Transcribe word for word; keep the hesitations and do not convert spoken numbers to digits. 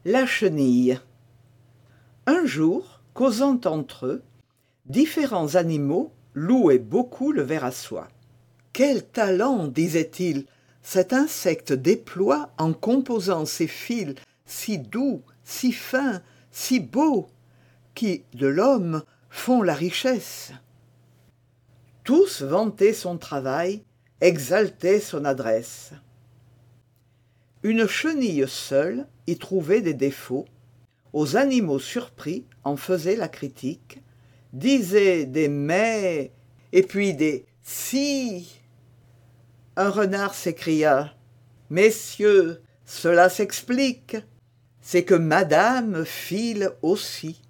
La chenille. Un jour, causant entre eux, différents animaux louaient beaucoup le ver à soie. Quel talent, disaient-ils, cet insecte déploie en composant ses fils si doux, si fins, si beaux, qui, de l'homme, font la richesse. Tous vantaient son travail, exaltaient son adresse. Une chenille seule y trouvait des défauts, aux animaux surpris en faisait la critique, disait des mais et puis des si. Un renard s'écria: Messieurs, cela s'explique, c'est que madame file aussi.